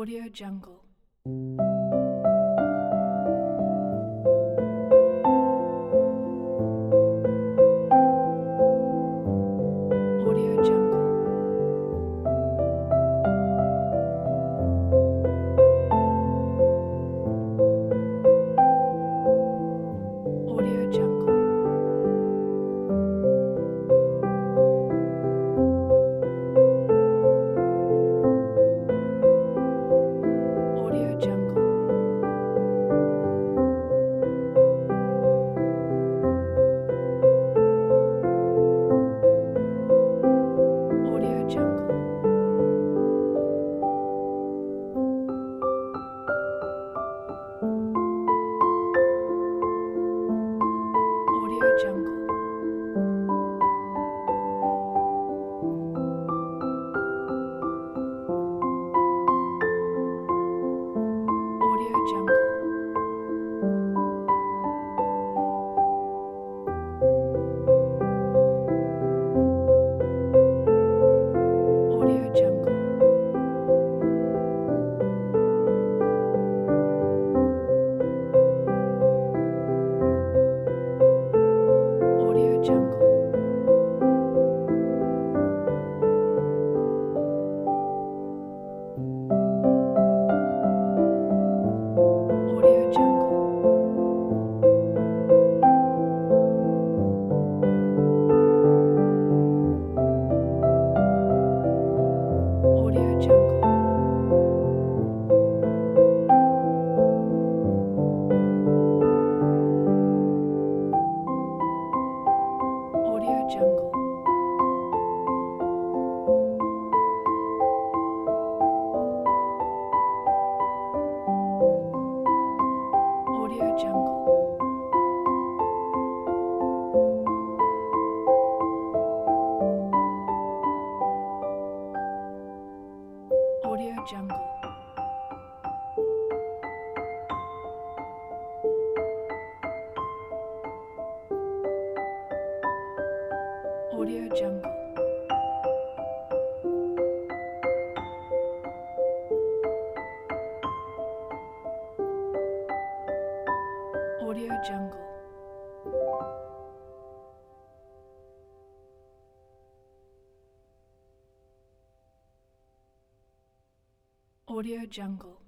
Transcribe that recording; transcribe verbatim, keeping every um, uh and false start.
Audio Jungle. Audio Jungle. Audio Jungle. Audio Jungle. Audio Jungle. Audio Jungle. Audio Jungle. Audio Jungle. Audio Jungle. Audio Jungle. Audio Jungle. Audio Jungle. Audio Jungle. Audio Jungle. Audio Jungle. Audio Jungle. Audio Jungle.